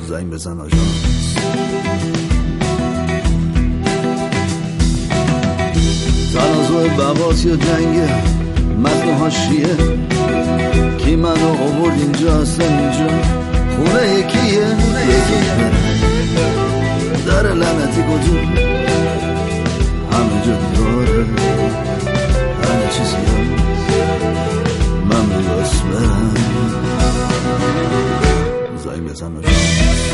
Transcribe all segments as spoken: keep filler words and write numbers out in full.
زنگ بزن آژانس. تنازع بقات یا جنگه متن حاشیه کی منو آورد اینجا اصلا اینجا خونه یکیه در لعنتی کجا همه جا دیواره همه چیزی هست من بگاس برم زنگ بزن آژانس.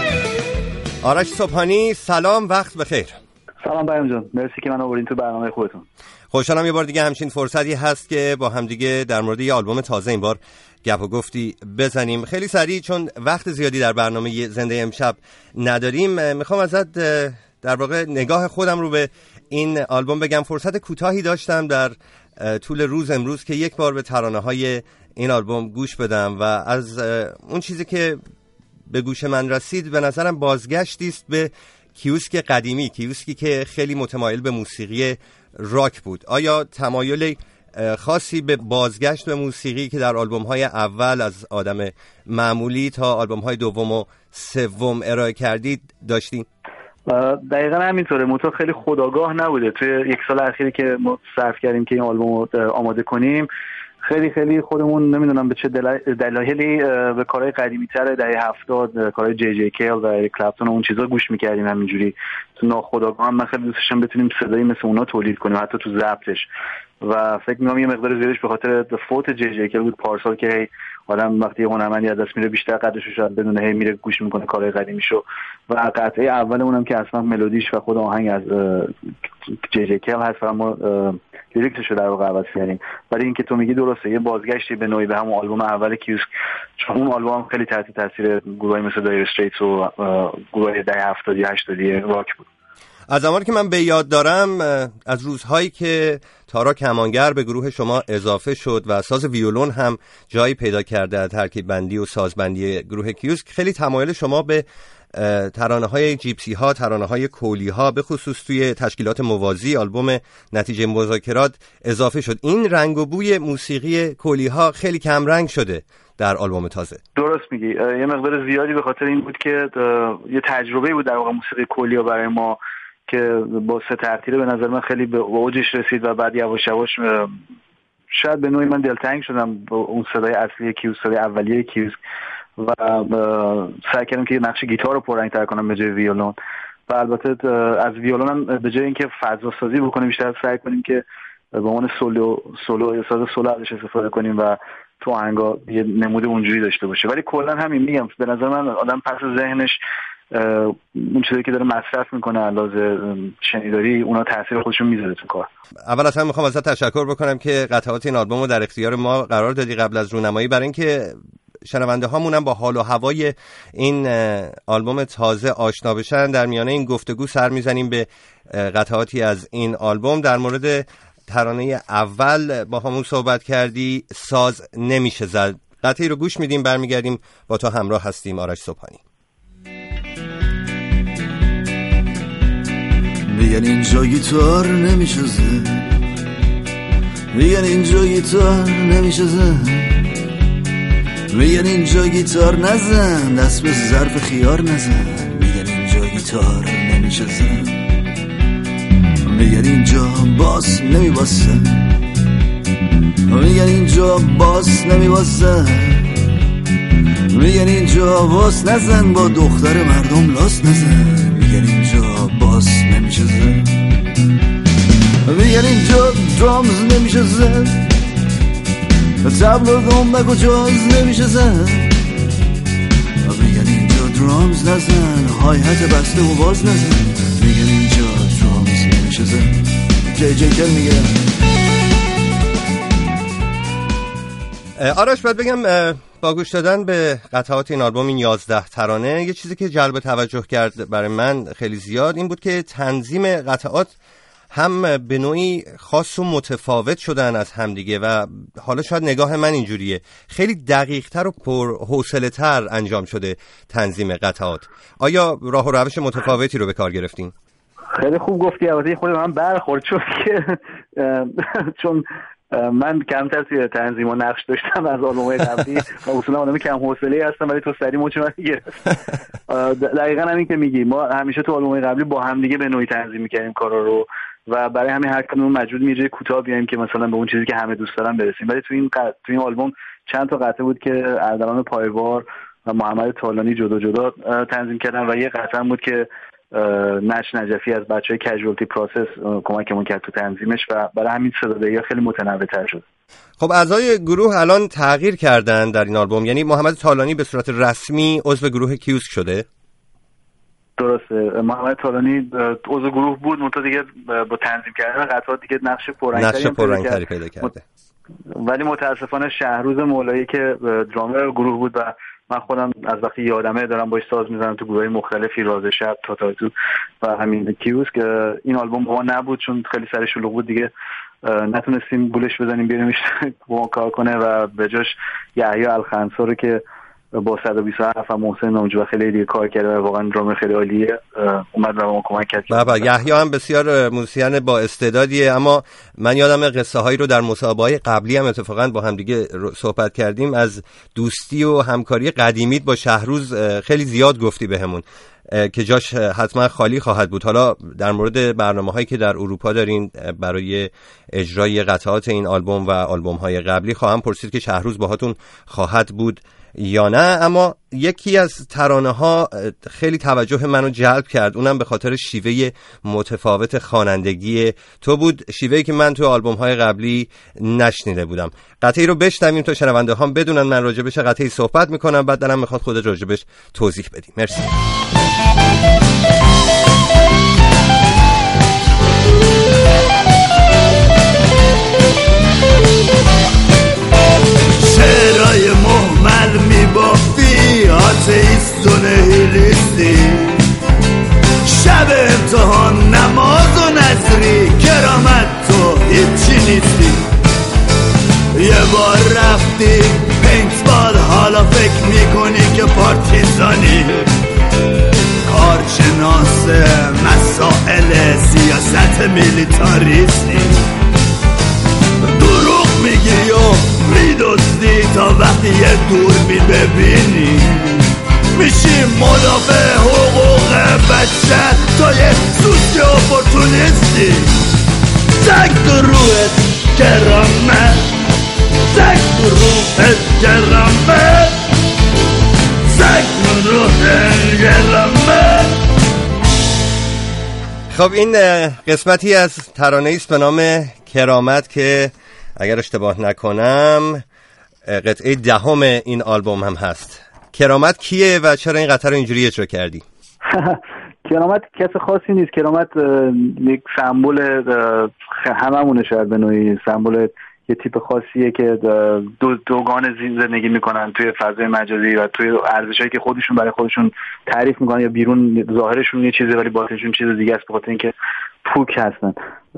آرش صبحانی سلام، وقت بخیر. سلام پیام جان، مرسی که من آوردین تو برنامه خودتون. خوشحالم یه بار دیگه همچین فرصتی هست که با هم دیگه در مورد یه آلبوم تازه این بار گپ و گفتی بزنیم. خیلی سریع چون وقت زیادی در برنامه زنده امشب نداریم، میخوام ازت در واقع نگاه خودم رو به این آلبوم بگم. فرصت کوتاهی داشتم در طول روز امروز که یک بار به ترانه‌های این آلبوم گوش بدم و از اون چیزی که به گوش من رسید به نظرم بازگشتی است به کیوسک قدیمی، کیوسکی که خیلی متمایل به موسیقی راک بود. آیا تمایل خاصی به بازگشت به موسیقی که در آلبوم‌های اول از آدم معمولی تا آلبوم‌های دوم و سوم ارائه کردید داشتین؟ دقیقاً همینطوره. متو خیلی خودآگاه نبوده. توی یک سال اخیری که ما صرف کردیم که این آلبوم رو آماده کنیم، خیلی خیلی خودمون نمیدونم به چه دلایلی به کارهای قدیمی‌تر دهه هفتاد، کارهای جی جی کیل و اریک کلپتون و اون چیزا گوش می‌کردیم. همینجوری تو ناخودآگاه هم من خیلی دوست داشتم بتونیم صدایی مثل اونا تولید کنیم، حتی تو ضبطش. و فکر می‌کنم یه مقدار زیادش به خاطر فوت جی جی کیل بود پارسال که آدم وقتی هنرمندی از دست میره بیشتر قدرش رو شاید بدونه، هی میره گوش میکنه کارهای قدیمیشو. و قطعه اول اونم که اصلا ملودیش و خود آهنگ از جی جی کیل هست، اما لیریکسش رو در واقع عوض کردیم. ولی اینکه تو میگی درسته، یه بازگشتی به نوعی به همون آلبوم اول کیوسک، چون اون آلبوم خیلی تحت تاثیر گروهای مثل دایر استریتس و گروهای دهه هفتادی هشتادی راک بود. از زمانی که من به یاد دارم، از روزهایی که تارا کمانگر به گروه شما اضافه شد و ساز ویولون هم جایی پیدا کرده از ترکیب بندی و سازبندی گروه کیوسک، خیلی تمایل شما به ترانه‌های جیپسی ها، ترانه‌های کولی ها، به خصوص توی تشکیلات موازی آلبوم نتیجه مذاکرات اضافه شد. این رنگ و بوی موسیقی کولی ها خیلی کم رنگ شده در آلبوم تازه. درست میگی. یه مقدار زیادی به خاطر این بود که یه تجربه بود در واقع موسیقی کولی ها برای ما که با سه ترتیب به نظر من خیلی به اوجش رسید و بعد یواش یواش شاید به نوعی من دلتنگ شدم با اون صدای اصلی کیوسک، صدای اولیه کیوسک، و سعی کردم که نقش گیتار رو پررنگ‌تر کنم به جای ویولون. و البته از ویولون هم به جای اینکه فضا سازی بکنیم، بیشتر سعی کنیم که به عنوان سولو سولو ساز سولو ازش استفاده کنیم و تو آهنگا یه نمود اونجوری داشته باشه. ولی کلا همین میگم، به نظر من آدم پس ذهنش اون چیزی که داره مصرف میکنه علاوه شنیداری، اونا تاثیر خودشون میذاره تو کار. اول از همه میخوام ازت تشکر بکنم که قطعات این آلبوم رو در اختیار ما قرار دادی قبل از رونمایی، برای اینکه شنونده هامون هم با حال و هوای این آلبوم تازه آشنا بشن. در میانه این گفتگو سر میزنیم به قطعاتی از این آلبوم. در مورد ترانه اول با همون صحبت کردی، ساز نمیشه زد. قطعی رو گوش میدیم، برمیگردیم با تو همراه هستیم. آرش صبحانی. میگن اینجا گیتار نمیشه زد، میگن اینجا گیتار نمیشه زد، میگن اینجا گیتار نزن، دست به ظرف خیار نزن، میگن اینجا گیتار نمیشه زد، میگن اینجا باس نمیباسه، میگن اینجا باس نمیباسه، میگن اینجا باس نزن، با دختر مردم لاس نزن، میگن اینجا باس نمیشه زد، میگن اینجا درامز نمیشه زد، تبل و دنبک و جاز نمیشه زد، میگن اینجا درامز نزن، های هت بسته و باز نزن، میگن اینجا درامز نمیشه زد. جی جی کل میگه. آرش باید بگم با گوش دادن به قطعات این آلبوم، این یازده ترانه، یه چیزی که جلب توجه کرد برای من خیلی زیاد این بود که تنظیم قطعات هم به نوعی خاص و متفاوت شدن از همدیگه و حالا شاید نگاه من اینجوریه، خیلی دقیق‌تر و پرحوصله‌تر انجام شده تنظیم قطعات. آیا راه و روش متفاوتی رو به کار گرفتین؟ خیلی خوب گفتی. البته خود من برخورد شد که چون من کمتر توی تنظیم و نقش داشتم از آلبوم‌های قبلی و اصولا آدم کم حوصله‌ای هستم، ولی تو سری مچ من گرفت. دقیقاً همین که میگی، ما همیشه تو آلبوم‌های قبلی با هم دیگه به نوعی تنظیم می‌کردیم کارا رو و برای همین هر کدوم مجبور می‌شدیم کوتاه بیایم که مثلا به اون چیزی که همه دوست دارن برسیم. ولی تو این قط... تو این آلبوم چند تا قطعه بود که اردلان پایوار و محمد طالانی جدا جدا تنظیم کردن و یه قطعه بود که نش نجفی از بچهای کژوالتی پروسس کمکمون کرد تو تنظیمش و برای همین صدادهی‌ها خیلی متنوع‌تر شد. خب اعضای گروه الان تغییر کردن در این آلبوم، یعنی محمد طالانی به صورت رسمی عضو گروه کیوسک شده؟ درسته، محمد طالانی عضو گروه بود، منتها دیگه با تنظیم کردن قطعات دیگه نقش پررنگ‌تری پررنگ‌تری پیدا کرده. ولی متاسفانه شهروز مولایی که درامر گروه بود و من خودم از وقتی یادمه دارم باش ساز میزنم تو گروهای مختلفی، راز شب، تاتاتو و همین کیوسک، این آلبوم با ما نبود چون خیلی سر شلوغ بود دیگه نتونستیم گولش بزنیم بیاریمش با ما کار کنه و به جاش یحیی الخنسا رو که با صد و بیست و هفت و محسن نامجو خیلی دیگه کار کرده و واقعا درامر خیلی عالیه اومد و ما کمک کرد. بابا یحیی هم بسیار موسیقین با استعدادیه، اما من یادم قصه هایی رو در مسابقه قبلی هم اتفاقا با هم دیگه صحبت کردیم، از دوستی و همکاری قدیمیت با شهروز خیلی زیاد گفتی بهمون که جاش حتما خالی خواهد بود. حالا در مورد برنامه‌هایی که در اروپا دارین برای اجرای قطعات این آلبوم و آلبوم‌های قبلی خواهم پرسید که شهروز باهاتون خواهد بود یا نه، اما یکی از ترانه‌ها خیلی توجه منو جلب کرد، اونم به خاطر شیوه متفاوت خوانندگی تو بود، شیوهی که من تو آلبوم‌های قبلی نشنیده بودم. قطعی رو بشنویم تا شنونده هم بدونن من راجبش قطعی صحبت میکنم، بعد دلم میخواد خودت راجبش توضیح بدی. مرسی. شعرهای محمل میبافی، آتئیست و نهیلیستی، شب امتحان نماز و نظری، کرامت تو هیچی نیستی. یه بار رفتی پینتبال، حالا فکر میکنی که پارتیزانی، کارشناس مسائل سیاست میلیتاریستی، دروغ میگی و میدوزی تا وقتی یه دور میبینی، میشی مدافع حقوق بشر تا یه سوسکی اپورتونیستی. زنگ تو روحت کرامت، زنگ تو روحت کرامت، زنگ تو روحت کرامت. خب این قسمتی از ترانه‌ای است به نام کرامت که اگر اشتباه نکنم قطعه دهم این آلبوم هم هست. کرامت کیه و چرا این قطعه رو اینجوری اجرا کردی؟ کرامت کس خاصی نیست، کرامت یک سمبل هممونه، شاید به نوعی سمبل یه تیپ خاصیه که دو دوگان زندگی میکنن توی فضای مجازی و توی ارزشایی که خودشون برای خودشون تعریف میکنن، یا بیرون ظاهرشون یه چیزه ولی باطنشون چیز دیگه است، به خاطر اینکه پوک هستن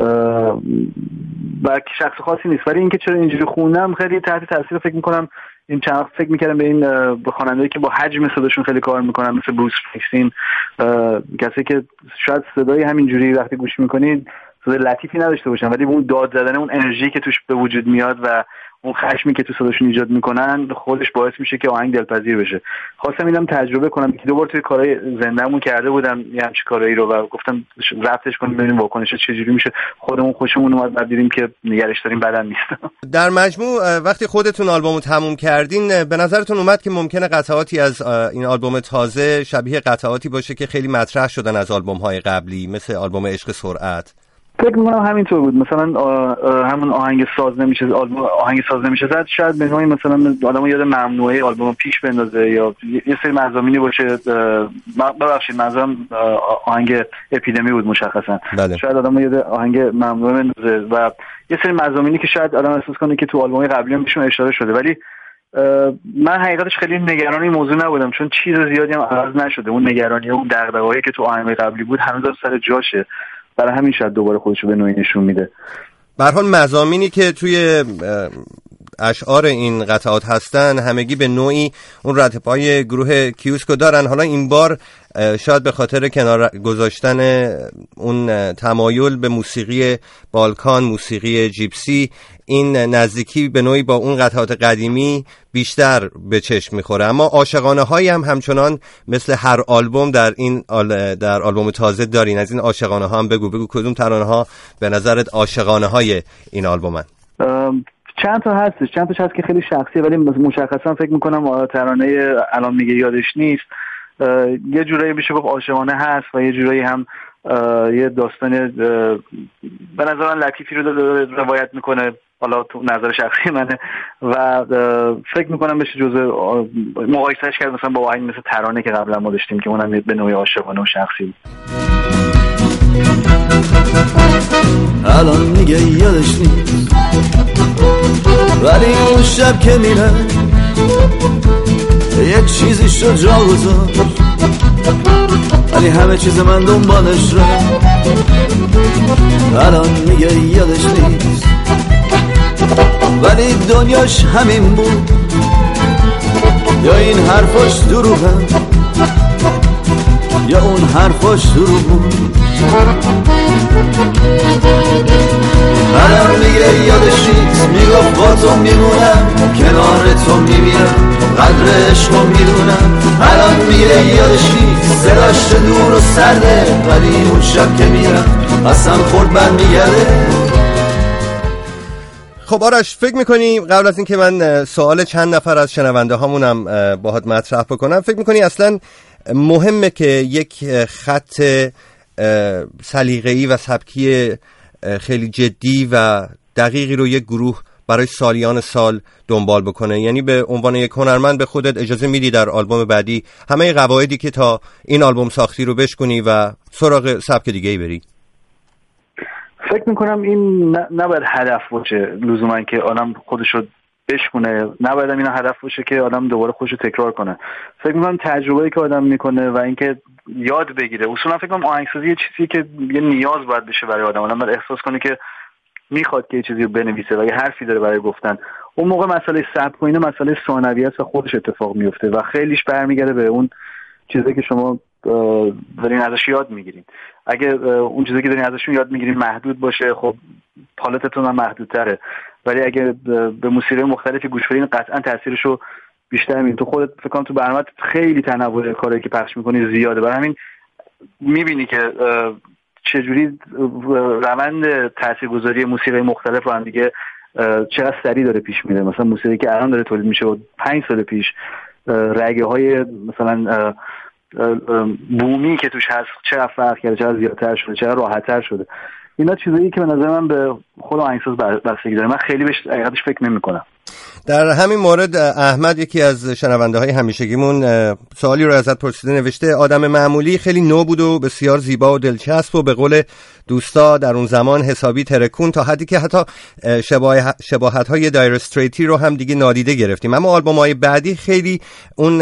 و شخص خاصی نیست. ولی اینکه چرا اینجوری خوندم خیلی تحت تاثیر فکر میکنم این چند وقت فکر میکردم به این به خواننده‌ای که با حجم صداشون خیلی کار میکنن، مثل بروس اسپرینگستین، کسی که شاید صدای همینجوری وقتی گوش میکنید صدای لطیفی نداشته باشن ولی اون داد زدن، اون انرژی که توش به وجود میاد و اون خشمی که تو صداشون ایجاد میکنن خودش باعث میشه که آهنگ دلپذیر بشه. خواستم اینم تجربه کنم که دوباره توی کارهای زنده‌مون کرده بودم یه همچین کارایی رو و گفتم ضبطش کنیم ببینیم واکنشش چجوری میشه. خودمون خوشمون اومد، بعد دیدیم که نگرش داریم بدن نیست. در مجموع وقتی خودتون آلبومو تموم کردین به نظرتون اومد که ممکنه قطعاتی از این آلبوم تازه شبیه قطعاتی باشه که خیلی مطرح شدن از آلبوم‌های قبلی، مثل آلبوم عشق سرعت؟ فکر می‌کنم همینطور بود. مثلا همون آهنگ ساز نمیشه، آلبوم آهنگ ساز نمیشه زد، شاید به نوعی مثلا آدمو یاد ممنوعه آلبوم پیش بندازه یا یه سری مضامینی باشه. ببخشید منظورم آهنگ اپیدمی بود مشخصا. بله. شاید آدمو یاد آهنگ ممنوعه بندازه و یه سری مضامینی که شاید آدم احساس کنه که تو آلبوم قبلی هم بهشون اشاره شده، ولی من حقیقتش خیلی نگران این موضوع نبودم چون چیز زیادی هم عوض نشده. اون نگرانی و اون دغدغه‌ای که تو آهنگ قبلی بود هنوز سر جاشه، برای همین شاید دوباره خودشو به نوعی نشون میده. به هر حال مضامینی که توی اشعار این قطعات هستن همگی به نوعی اون ردپای گروه کیوسکو دارن. حالا این بار شاید به خاطر کنار گذاشتن اون تمایل به موسیقی بالکان، موسیقی جیپسی، این نزدیکی به نوعی با اون قطعات قدیمی بیشتر به چشم میخوره، اما عاشقانه هایی هم همچنان مثل هر آلبوم در این آل... در آلبوم تازه دارین. از این عاشقانه ها هم بگو بگو کدوم ترانه ها به نظرت عاشقانه های این آلبومن؟ چند تا هستش، چند تا هست که خیلی شخصیه، ولی مشخصا فکر میکنم ترانه الان میگه یادش نیست یه جورایی بشه گفت عاشقانه هست و یه جورایی هم یه داستان به نظر من لطیفی رو روایت میکنه، حالا تو نظر شخصی منه و فکر میکنم بشه جزء مقایسهش کرد مثلا با آهنگ مثل ترانه که قبلا ما داشتیم که اونم به نوعی عاشقانه و شخصی. الان میگه یادش نیست ولی اون شب که میره یک چیزی شد جا گذاشت، ولی همه چیز من دنبالش را. الان میگه یادش نیست ولی دنیاش همین بود، یا این حرفاش دروغه یا اون حرفاش دروغ بود. الان میگه یادش نیست، میگفت با تو میمونم کنار تو میمیرم قدر عشقو میدونم. الان میگه یادش نیست، صداش دور و سرده ولی اون شب که میرم قسم خورد برمیگرده. خب آرش، فکر میکنی قبل از این که من سوال چند نفر از شنونده هامونم باهات مطرح بکنم، فکر میکنی اصلا مهمه که یک خط سلیقه‌ای و سبکی خیلی جدی و دقیقی رو یک گروه برای سالیان سال دنبال بکنه؟ یعنی به عنوان یک هنرمند به خودت اجازه میدی در آلبوم بعدی همه قواعدی که تا این آلبوم ساختی رو بشکنی و سراغ سبک دیگه‌ای بری؟ فکر میکنم این نباید هدف باشه لزوما که آدم خودشو بشکنه، نباید این هدف باشه که آدم دوباره خودشو تکرار کنه. فکر میکنم تجربه‌ای که آدم میکنه و اینکه یاد بگیره، اصولا فکر کنم آهنگسازی یه چیزی که یه نیاز باید بشه برای آدم، آدم باید احساس کنه که میخواد که یه چیزی رو بنویسه و یه حرفی داره برای گفتن. اون موقع مسئله سبک و اینا مسئله ثانویه و خودش اتفاق میفته و خیلیش برمیگرده به اون چیزی که شما دارین ازش یاد میگیرین. اگه اون چیزی که دارین ازشون یاد میگیرین محدود باشه، خب پالتتون هم محدودتره، ولی اگه به موسیقی مختلفی گوش بدین قطعا تاثیرشو بیشتر میبینید. تو خودت فکر کنم تو برنامه‌ت خیلی تنوع کاری که پخش میکنی زیاده، برای همین میبینی که چجوری روند تاثیرگذاری موسیقی مختلف رو هم دیگه چقدر سریع داره پیش میره. مثلا موسیقی که الان داره تولید میشه و پنج سال پیش رگه های مثلا بومی که توش هست چقدر فرق کرده، چقدر زیادتر شده، چقدر راحت‌تر شده. اینا چیزایی که به نظر من به خود آهنگساز بستگی داره. من خیلی بهش حقیقتش فکر نمی‌کنم. در همین مورد احمد، یکی از شنونده های همیشگیمون، سوالی رو ازت پرسیده، نوشته آدم معمولی خیلی نو بود و بسیار زیبا و دلچسب و به قول دوستا در اون زمان حسابی ترکون، تا حدی که حتی شباهت های دایر استریتی رو هم دیگه نادیده گرفتیم. اما آلبوم های بعدی خیلی اون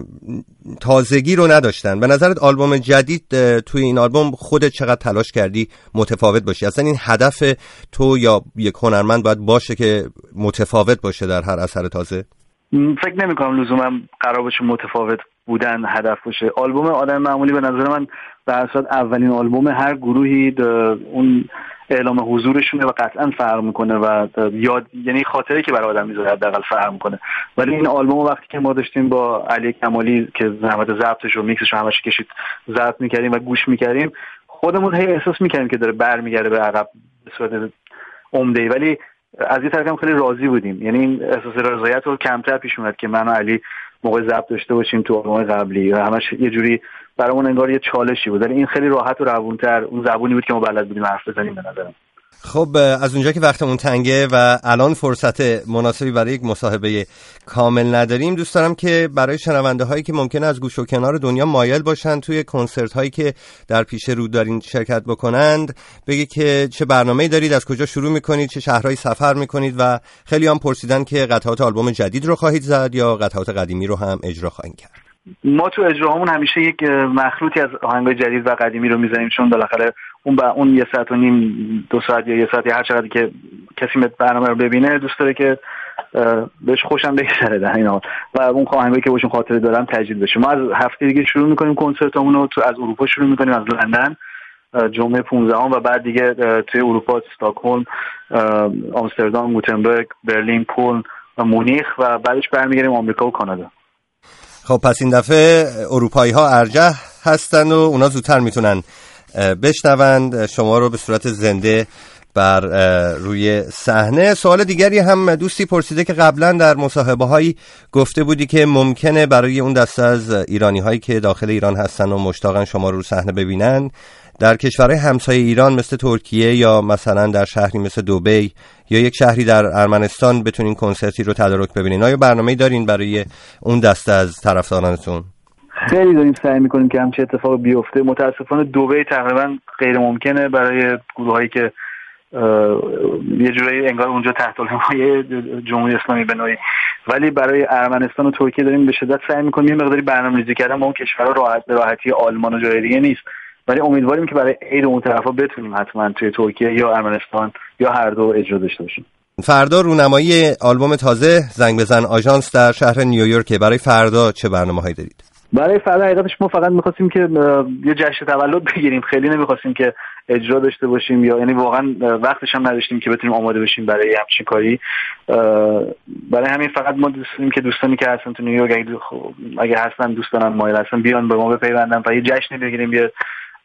تازگی رو نداشتن. به نظرت آلبوم جدید توی این آلبوم خودت چقدر تلاش کردی متفاوت باشی؟ اصلا این هدف تو یا یک هنرمند باید باشه که متفاوت باشه در هر اثر تازه؟ فکر نمی کنم لزوما قرار باشه متفاوت بودن هدف باشه. آلبوم آدم معمولی به نظر من به اساس اولین آلبوم هر گروهی اون اعلام حضورشونه و قطعا فرق میکنه و یاد یعنی خاطره که برای آدم میذاره حداقل فرق میکنه. ولی این آلبوم وقتی که ما داشتیم با علی کمالی که زحمت ضبطش و میکسش رو همش کشید ضبط میکردیم و گوش میکردیم، خودمون هی احساس میکردیم که داره برمیگرده به عقب به صورت عمده‌ای، ولی از یه طرف هم خیلی راضی بودیم. یعنی این احساس رضایت رو کمتر پیش اومد که من و علی موقع ضبط داشته باشیم تو آلبوم قبلی و همش یه جوری برامون انگار یه چالشی بود، ولی این خیلی راحت و روونتر اون زبونی بود که ما بلد بودیم حرف بزنیم به نظرم. خب از اونجا که وقتمون تنگه و الان فرصت مناسبی برای یک مصاحبه کامل نداریم، دوست دارم که برای شنونده هایی که ممکنه از گوش و کنار دنیا مایل باشن توی کنسرت هایی که در پیش رو دارین شرکت بکنند، بگی که چه برنامه‌ای دارید، از کجا شروع میکنید، چه شهرهایی سفر میکنید و خیلی هم پرسیدن که قطعات آلبوم جدید رو خواهید زد یا قطعات قدیمی رو هم اجرا خواهید کرد. ما تو اجراهامون همیشه یک مخلوطی از آهنگای جدید و قدیمی رو میزنیم، چون بالاخره اون با اون یه ساعت و نیم دو ساعت یا یه ساعت یا هر چقدری که کسی برنامه رو ببینه دوست داره که بهش خوشم بگذره در این حال و اون آهنگایی که باشون خاطره دارم تجدید بشه. ما از هفته دیگه شروع میکنیم کنسرتامون رو تو از اروپا شروع میکنیم، از لندن جمعه پانزدهم و بعد دیگه توی اروپا استکهلم، آمستردام، گوتنبرگ، برلین، کلن و مونیخ و بعدش برمیگردیم آمریکا و کانادا. خب پس این دفعه اروپایی ها ارجح هستن و اونا زودتر میتونن بشنوند شما رو به صورت زنده بر روی صحنه. سوال دیگری هم دوستی پرسیده که قبلا در مصاحبه هایی گفته بودی که ممکنه برای اون دسته از ایرانی هایی که داخل ایران هستن و مشتاقن شما رو رو صحنه ببینن در کشورهای همسایه ایران مثل ترکیه یا مثلا در شهری مثل دبی یا یک شهری در ارمنستان بتونین کنسرتی رو تدارک ببینین. آیا برنامه‌ای دارین برای اون دسته از طرفدارانتون؟ خیلی داریم سعی میکنیم که همچین اتفاق بیفته. متاسفانه دبی تقریبا غیر ممکنه برای گروهایی که یه جورایی انگار اونجا تحت الحمایه جمهوری اسلامی به نوعی، ولی برای ارمنستان و ترکیه داریم به شدت سعی میکنیم یه مقداری برنامه‌ریزی کردن با اون کشورها راحت به راحتی آلمان و جای دیگه نیست، ولی امیدواریم که برای عید اون طرفا بتونیم حتما توی ترکیه یا ارمنستان یا هر دو اجرا داشته باشیم. فردا رونمایی آلبوم تازه زنگ بزن آژانس در شهر نیویورک. برای فردا چه برنامه‌هایی دارید؟ برای فردا حقیقتش ما فقط می‌خواستیم که یه جشن تولد بگیریم، خیلی نمی‌خواستیم که اجرا داشته باشیم یا یعنی واقعا وقتش هم نداشتیم که بتونیم آماده بشیم برای همچین کاری. برای همین فقط ما دوست داریم که دوستانی که هستن تو نیویورک اگه, اگه هستن دوستان مایل هستن بیان به ما بپیوندن و یه جشن بگیریم، بیاد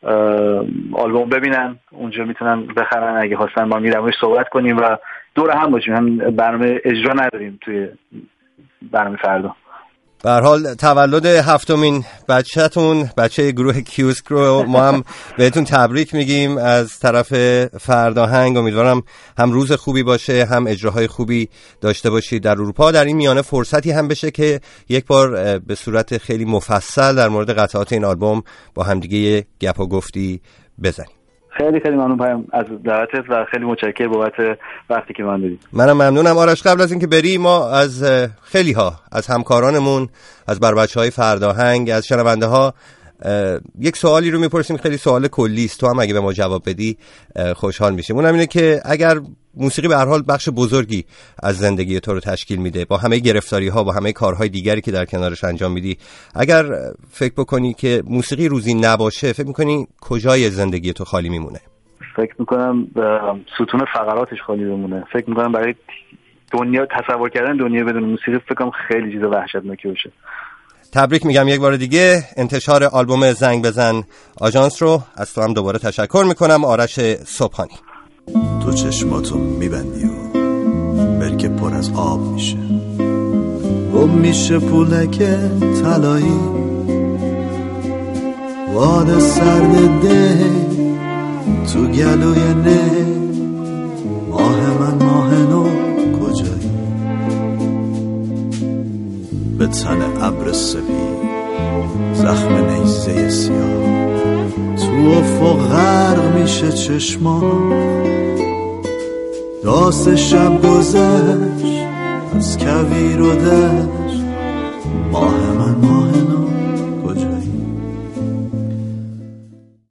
آلبوم ببینن، اونجا میتونن بخرن، اگه خواستن با میرمش صحبت کنیم و دور هم باشیم. هم برنامه اجرا نداریم توی برنامه فردا. به هر حال تولد هفتمین بچه‌تون، بچه گروه کیوسک رو ما هم بهتون تبریک میگیم از طرف فرداهنگ. امیدوارم هم روز خوبی باشه، هم اجراهای خوبی داشته باشید در اروپا. در این میانه فرصتی هم بشه که یک بار به صورت خیلی مفصل در مورد قطعات این آلبوم با همدیگه گپ و گفتی بزنیم. خیلی خیلی ممنون پیام از دعوتت و خیلی متشکرم بابت وقتی که من دادید. منم ممنونم. آرش قبل از اینکه بری ما از خیلی ها از همکارانمون، از بر بچهای فرداهنگ، از شنونده ها یک سوالی رو میپرسیم، خیلی سوال کلی است، تو هم اگه به ما جواب بدی خوشحال میشیم. اونم اینه که اگر موسیقی به هر حال بخش بزرگی از زندگی تو رو تشکیل میده، با همه گرفتاری ها، با همه کارهای دیگری که در کنارش انجام میدی، اگر فکر بکنی که موسیقی روزی نباشه، فکر میکنی کجای زندگی تو خالی میمونه؟ فکر میکنم ستون فقراتش خالی بمونه. فکر میکنم برای دنیا تصور کردن دنیا بدون موسیقی فکر کنم خیلی چیز وحشتناکی باشه. تبریک میگم یک بار دیگه. انتشار آلبوم زنگ بزن آژانس رو از تو هم دوباره تشکر میکنم. آرش صبحانی. تو چشماتو میبندی و برکه پر از آب میشه، گم میشه پولک طلایی، واد سرد ده تو گلوی نه، ماه من ماه نو کجایی، به تن ابر سپید زخم نیزه سیاه، تو افق غرق میشه چشما، داس شب گذشت از کویر و دشت، ماه من